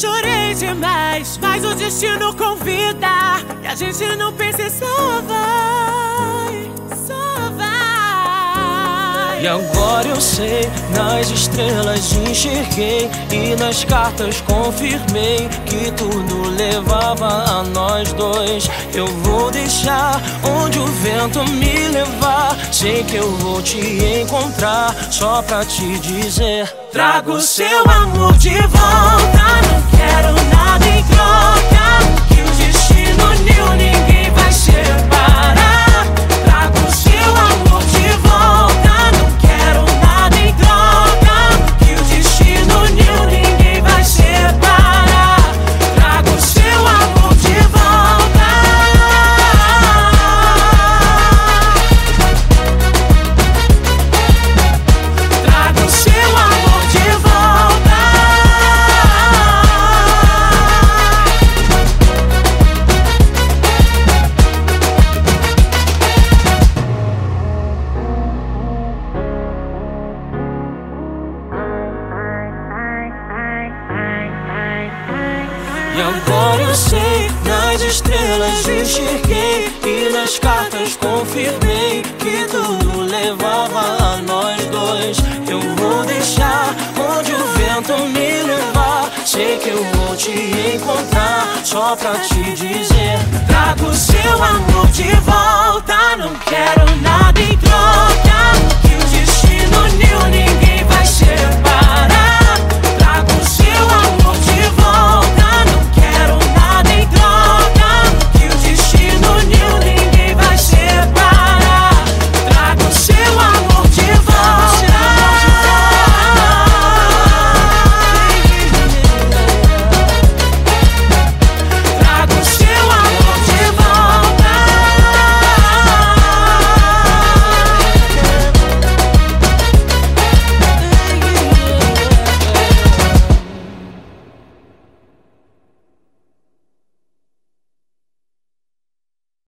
chorei demais, mas o destino convida e a gente não pensa e só vai, só vai. E agora eu sei, nas estrelas enxerguei e nas cartas confirmei que tudo levava a nós dois. Eu vou deixar onde o vento me levar, sei que eu vou te encontrar só pra te dizer: trago seu amor de volta, não quero nada em troca, que o destino uniu, ninguém vai separar. Trago seu amor de volta, não quero nada em troca, que o destino uniu, ninguém vai separar. Trago seu amor de volta. Trago seu amor de volta. E agora eu sei, nas estrelas enxerguei e nas cartas confirmei que tudo levava a nós dois. Eu vou deixar onde o vento me levar, sei que eu vou te encontrar só pra te dizer: Trago seu amor de volta.